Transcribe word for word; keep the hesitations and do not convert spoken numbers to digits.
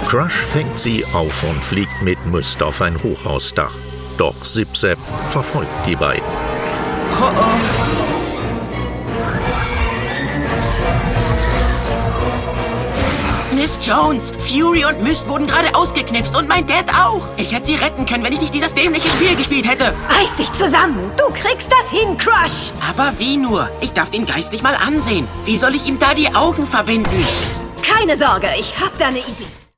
Crush fängt sie auf und fliegt mit Myst auf ein Hochhausdach. Doch Zip-Zap verfolgt die beiden. Oh oh. Miss Jones, Fury und Myst wurden gerade ausgeknipst und mein Dad auch. Ich hätte sie retten können, wenn ich nicht dieses dämliche Spiel gespielt hätte. Reiß dich zusammen. Du kriegst das hin, Crush. Aber wie nur? Ich darf den Geist nicht mal ansehen. Wie soll ich ihm da die Augen verbinden? Keine Sorge, ich hab da eine Idee.